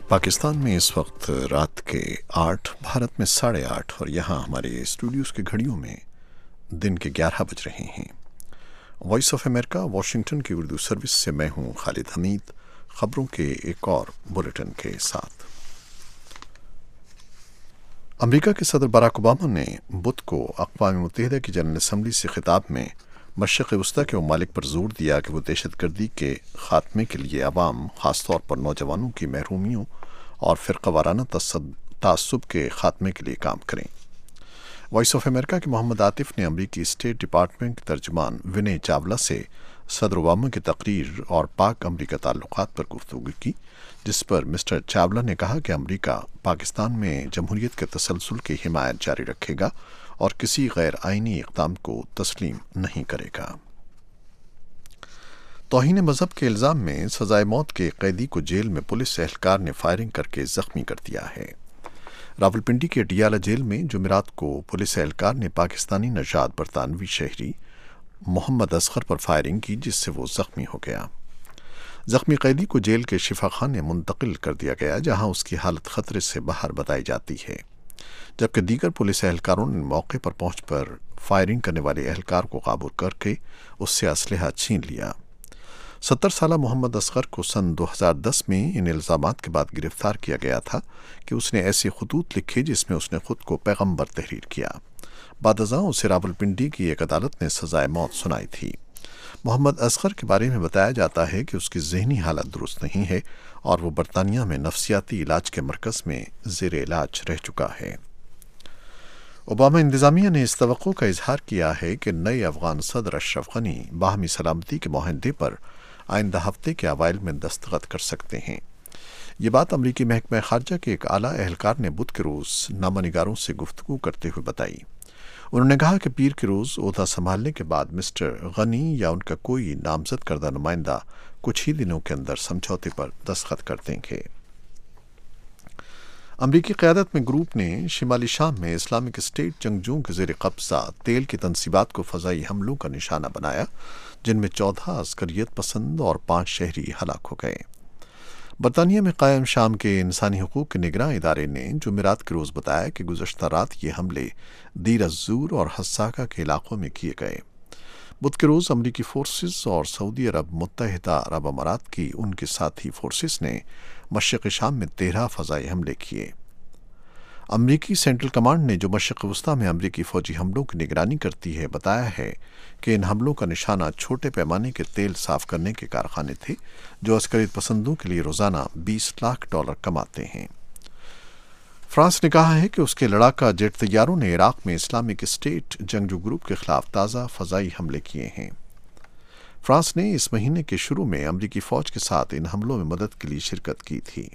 पाकिस्तान में इस वक्त रात के 8, भारत में 8:30 और यहाँ हमारे स्टूडियोज़ की घड़ियों में दिन के 11 बज रहे हैं। वॉइस ऑफ अमेरिका वाशिंगटन की उर्दू सर्विस से मैं हूँ खालिद हमीद, ख़बरों के एक और बुलेटिन के साथ। अमेरिका के सदर बराक ओबामा ने बुध को अक़वाम मुत्तहिदा की जनरल असम्बली से खिताब में मशरिक़ वस्ती के ममालिक पर जोर दिया कि वो दहशतगर्दी के ख़ात्मे के लिए अवाम, ख़ास तौर पर नौजवानों की महरूमियों और फ़िरक़ा वाराना तअस्सुब के ख़ात्मे के लिए काम करें। वॉइस ऑफ अमेरिका के मोहम्मद आतिफ़ ने अमरीकी स्टेट डिपार्टमेंट के तर्जुमान विनय चावला से सदर ओबामा की तकरीर और पाक अमरीका ताल्लुक़ात पर गुफ्तगू की, जिस पर मिस्टर चावला ने कहा कि अमरीका पाकिस्तान में जमहूरियत के तसलसल की हिमायत जारी रखेगा और किसी गैर आइनी इक़दाम को तस्लीम नहीं करेगा। तौहीन मज़हब के इल्ज़ाम में सज़ाए मौत के कैदी को जेल में पुलिस एहलकार ने फायरिंग करके ज़ख्मी कर दिया है। रावलपिंडी के डियाला जेल में जुमेरात को पुलिस एहलकार ने पाकिस्तानी नजाद बरतानवी शहरी मोहम्मद असगर पर फायरिंग की, जिससे वो ज़ख्मी हो गया। ज़ख्मी कैदी को जेल के शिफाखाने मुंतकिल कर दिया गया, जहां उसकी हालत खतरे से बाहर बताई जाती है, जबकि दीगर पुलिस एहलकारों ने मौके पर पहुंचकर फायरिंग करने वाले एहलकार को काबू करके उससे असलहा छीन लिया। 70 साला मोहम्मद असगर को सन 2010 में इन इल्ज़ामात के बाद गिरफ्तार किया गया था कि उसने ऐसे खतूत लिखे जिसमें उसने खुद को पैगंबर तहरीर किया। बादअज़ां उसे रावलपिंडी की एक अदालत ने सज़ाए मौत सुनाई थी। मोहम्मद असगर के बारे में बताया जाता है कि उसकी ज़हनी हालत दुरुस्त नहीं है और वो बरतानिया में नफ्सियाती इलाज के मरकज़ में ज़ेर इलाज रह चुका है। ओबामा इंतज़ामिया ने इस तवक्को का इजहार किया है कि नए अफ़गान सदर अशरफ गनी बाहमी सलामती के मुआहदे पर आइंदा हफ्ते के अवाइल में दस्तखत कर सकते हैं। ये बात अमरीकी महकमा ख़ारजा के एक आला एहलकार ने बुध के रोज़ नामानिगारों से गुफ्तगू करते हुए बताई। उन्होंने कहा कि पीर के रोज़ ओहदा संभालने के बाद मिस्टर गनी या उनका कोई नामजद करदा नुमाइंदा कुछ ही दिनों के अंदर समझौते पर दस्तखत कर देंगे। अमरीकी क़यादत में ग्रुप ने शिमाली शाम में इस्लामिक स्टेट जंगजुओं के ज़ेर कब्ज़ा तेल की तनसीबात को फ़ज़ाई हमलों का निशाना बनाया, जिनमें 14 अस्करियत पसंद और 5 शहरी हलाक हो गए। बरतानिया में कायम शाम के इंसानी हकूक़ के निगरान इदारे ने जुमेरात के रोज़ बताया कि गुज़श्ता रात ये हमले दीर अज़्ज़ूर और हस्साका के इलाक़ों में किए गए। बुध के रोज़ अमरीकी फ़ोर्सेस और सऊदी अरब मुत्तहिदा अरब अमारात की उनके साथी फ़ोर्सेस ने मशरिक़ शाम में 13 फ़ज़ाई हमले किए। अमरीकी सेंट्रल कमांड ने जो मशरिक़ वस्ती में अमरीकी फ़ौजी हमलों की निगरानी करती है बताया है कि इन हमलों का निशाना छोटे पैमाने के तेल साफ़ करने के कारखाने थे, जो अस्करियत पसंदों के लिए रोज़ाना $20 लाख कमाते हैं। फ्रांस ने कहा है कि उसके लड़ाका जेट तैयारों ने इराक़ में इस्लामिक स्टेट जंगजू ग्रुप के ख़िलाफ़ ताज़ा फ़ज़ाई हमले किए हैं। फ्रांस ने इस महीने के शुरू में अमरीकी फ़ौज के साथ इन हमलों में मदद के लिए शिरकत की थी।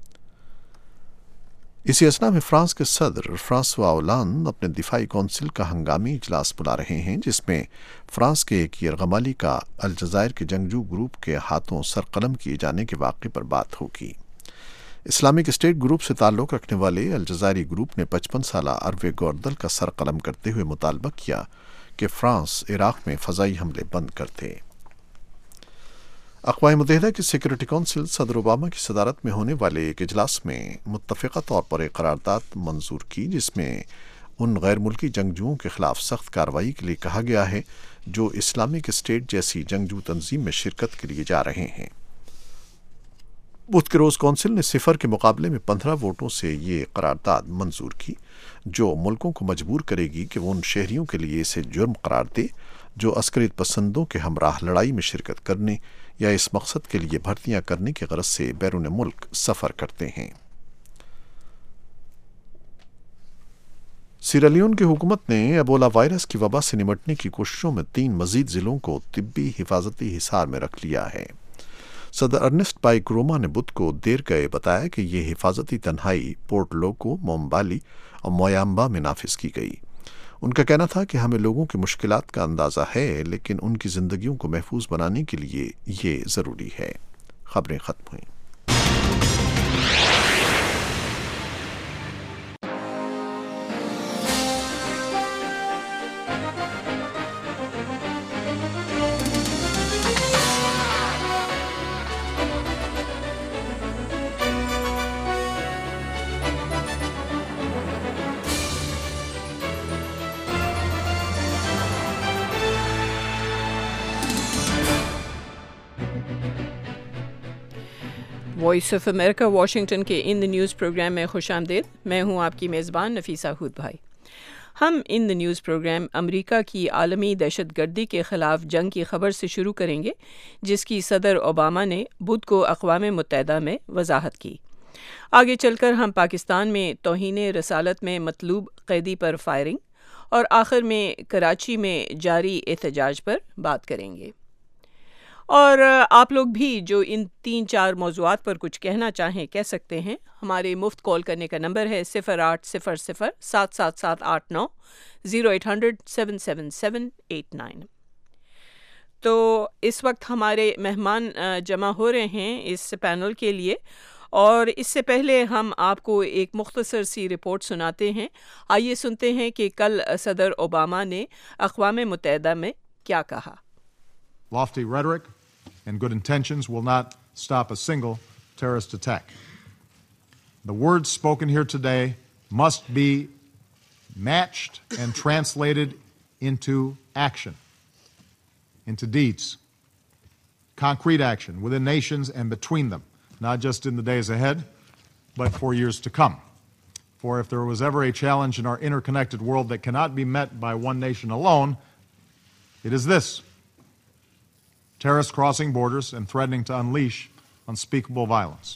इसी असना में फ्रांस के सदर फ्रांसवा ओलांद अपने दिफाई कौंसिल का हंगामी इजलास बुला रहे हैं, जिसमें फ्रांस के एक यरगमाली का अलजायर के जंगजू ग्रुप के हाथों सरकलम किए जाने के वाक़े पर बात होगी। इस्लामिक स्टेट ग्रुप से ताल्लुक़ रखने वाले अलजायरी ग्रुप ने 55 साला अरवे गौरदल का सरकलम करते हुए मुतालबा किया कि फ्रांस इराक़ में फ़ज़ाई हमले बंद कर दे। अक़वाम मुत्तहिदा की सिक्योरिटी कौंसिल सदर ओबामा की सदारत में होने वाले एक इजलास में मुत्तफ़िक़ा तौर पर एक करारदाद मंजूर की, जिसमें उन गैर मुल्की जंगजुओं के ख़िलाफ़ सख्त कार्रवाई के लिए कहा गया है जो इस्लामिक स्टेट जैसी जंगजू तंजीम में शिरकत के लिए जा रहे हैं। बुध के रोज़ कौंसिल ने सिफर के मुकाबले में 15 वोटों से ये करारदाद मंजूर की, जो मुल्कों को मजबूर करेगी कि वो उन शहरियों के लिए इसे जुर्म करार दे जो अस्करियत पसंदों के हमराह लड़ाई में शिरकत करने या इस मकसद के लिए भर्तियां करने की गरज से बैरून मुल्क सफ़र करते हैं। सीरालियोन की हुकूमत ने एबोला वायरस की वबा से निमटने की कोशिशों में 3 मजीद ज़िलों को तिब्बी हिफाजती हिसार में रख लिया है। सदर अर्नेस्ट बाई क्रोमा ने बुध को देर गए बताया कि यह हिफाजती तन्हाई पोर्ट लोको, मोम्बाली और मोयाम्बा में नाफिज की गई। उनका कहना था कि हमें लोगों की मुश्किलात का अंदाज़ा है, लेकिन उनकी ज़िंदगियों को महफूज बनाने के लिए ये ज़रूरी है। खबरें ख़त्म हुईं। وائس آف امریکہ واشنگٹن کے ان دا نیوز پروگرام میں خوش آمدید. میں ہوں آپ کی میزبان نفیسہ ہود بھائی. ہم ان دا نیوز پروگرام امریکہ کی عالمی دہشت گردی کے خلاف جنگ کی خبر سے شروع کریں گے، جس کی صدر اوباما نے بدھ کو اقوام متحدہ میں وضاحت کی. آگے چل کر ہم پاکستان میں توہین رسالت میں مطلوب قیدی پر فائرنگ اور آخر میں کراچی میں جاری احتجاج پر بات کریں گے. اور آپ لوگ بھی جو ان 3-4 موضوعات پر کچھ کہنا چاہیں کہہ سکتے ہیں. ہمارے مفت کال کرنے کا نمبر ہے 0800-777-89 0800-777-89. تو اس وقت ہمارے مہمان جمع ہو رہے ہیں اس پینل کے لیے، اور اس سے پہلے ہم آپ کو ایک مختصر سی رپورٹ سناتے ہیں. آئیے سنتے ہیں کہ کل صدر اوباما نے اقوام متحدہ میں کیا کہا. Lofty rhetoric and good intentions will not stop a single terrorist attack. The words spoken here today must be matched and translated into action, into deeds, concrete action within nations and between them, not just in the days ahead, but for years to come. For if there was ever a challenge in our interconnected world that cannot be met by one nation alone, it is this: terrorists crossing borders and threatening to unleash unspeakable violence.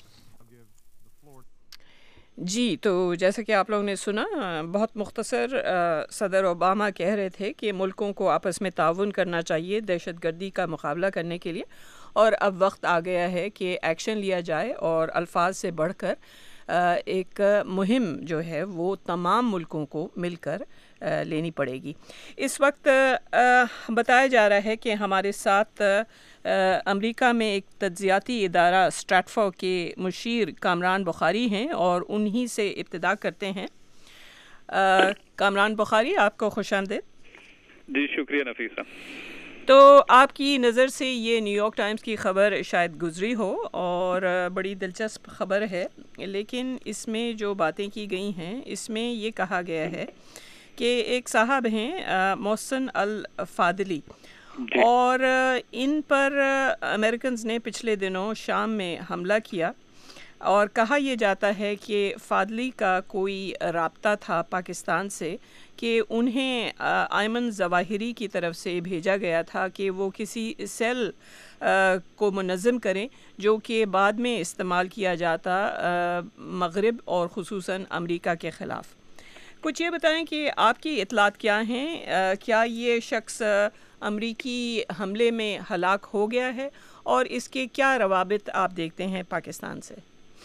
جی، تو جیسا کہ آپ لوگوں نے سنا، بہت مختصر صدر اوباما کہہ رہے تھے کہ ملکوں کو آپس میں تعاون کرنا چاہیے دہشت گردی کا مقابلہ کرنے کے لیے، اور اب وقت آ گیا ہے کہ ایکشن لیا جائے، اور الفاظ سے بڑھ کر ایک مہم جو ہے وہ تمام ملکوں کو مل کر لینی پڑے گی. اس وقت بتایا جا رہا ہے کہ ہمارے ساتھ امریکہ میں ایک تجزیاتی ادارہ اسٹریٹفو کے مشیر کامران بخاری ہیں، اور انہی سے ابتدا کرتے ہیں. کامران بخاری، آپ کو خوش آمدید. جی شکریہ نفیسہ. تو آپ کی نظر سے یہ نیو یارک ٹائمز کی خبر شاید گزری ہو، اور بڑی دلچسپ خبر ہے، لیکن اس میں جو باتیں کی گئی ہیں اس میں یہ کہا گیا ہے کہ ایک صاحب ہیں محسن الفاضلی، اور ان پر امریکنز نے پچھلے دنوں شام میں حملہ کیا، اور کہا یہ جاتا ہے کہ فاضلی کا کوئی رابطہ تھا پاکستان سے، کہ انہیں ایمن ظواہری کی طرف سے بھیجا گیا تھا کہ وہ کسی سیل کو منظم کریں جو کہ بعد میں استعمال کیا جاتا مغرب اور خصوصاً امریکہ کے خلاف. کچھ یہ بتائیں کہ آپ کی اطلاعات کیا ہیں؟ کیا یہ شخص امریکی حملے میں ہلاک ہو گیا ہے، اور اس کے کیا روابط آپ دیکھتے ہیں پاکستان سے؟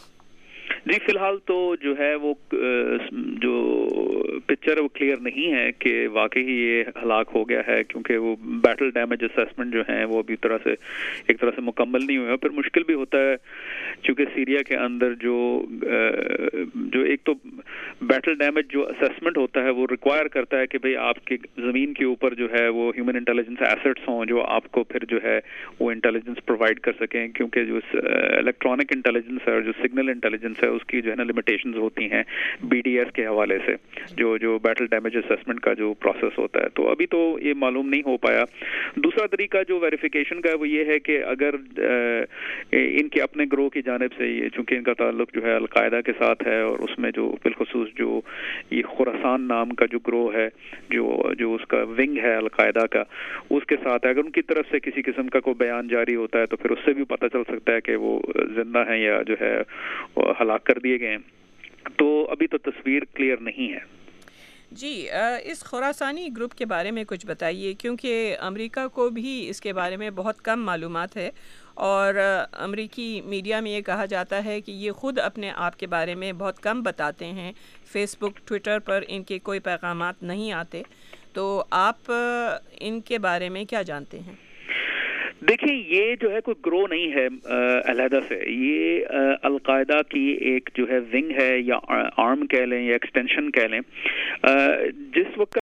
جی فی الحال تو جو ہے وہ جو پکچر ہے وہ کلیئر نہیں ہے کہ واقعی یہ ہلاک ہو گیا ہے، کیونکہ وہ بیٹل ڈیمیج اسیسمنٹ جو ہیں وہ ابھی ایک طرح سے مکمل نہیں ہوئے. پھر مشکل بھی ہوتا ہے چونکہ سیریا کے اندر جو ایک تو بیٹل ڈیمیج جو اسیسمنٹ ہوتا ہے وہ ریکوائر کرتا ہے کہ بھئی آپ کے زمین کے اوپر جو ہے وہ ہیومن انٹیلیجنس ایسٹس ہوں جو آپ کو پھر جو ہے وہ انٹیلیجنس پرووائڈ کر سکیں، کیونکہ جو الیکٹرانک انٹیلیجنس ہے اور جو سگنل انٹیلیجنس ہے اس کی جو ہے نا لمیٹیشنز ہوتی ہیں بی ڈی ایس کے حوالے سے، جو بیٹل ڈیمیج اسیسمنٹ کا جو پروسیس ہوتا ہے. تو ابھی تو یہ معلوم نہیں ہو پایا. دوسرا طریقہ جو ویریفیکیشن کا ہے وہ یہ ہے کہ اگر ان کے اپنے گروہ کی جانب سے، یہ چونکہ ان کا تعلق جو ہے القاعدہ کے ساتھ ہے، اور اس میں جو بالخصوص جو یہ خراسان نام کا جو گروہ ہے جو اس کا ونگ ہے القاعدہ کا، اس کے ساتھ ہے، اگر ان کی طرف سے کسی قسم کا کوئی بیان جاری ہوتا ہے تو پھر اس سے بھی پتہ چل سکتا ہے کہ وہ زندہ ہیں یا جو ہے ہلاک کر دیے گئے ہیں. تو ابھی تو تصویر کلیئر نہیں ہے. جی، اس خراسانی گروپ کے بارے میں کچھ بتائیے، کیونکہ امریکہ کو بھی اس کے بارے میں بہت کم معلومات ہے، اور امریکی میڈیا میں یہ کہا جاتا ہے کہ یہ خود اپنے آپ کے بارے میں بہت کم بتاتے ہیں. فیس بک، ٹویٹر پر ان کے کوئی پیغامات نہیں آتے. تو آپ ان کے بارے میں کیا جانتے ہیں؟ دیکھیں، یہ جو ہے کوئی گروہ نہیں ہے علیحدہ سے، یہ القاعدہ کی ایک جو ہے ونگ ہے، یا آرم کہہ لیں یا ایکسٹینشن کہہ لیں. جس وقت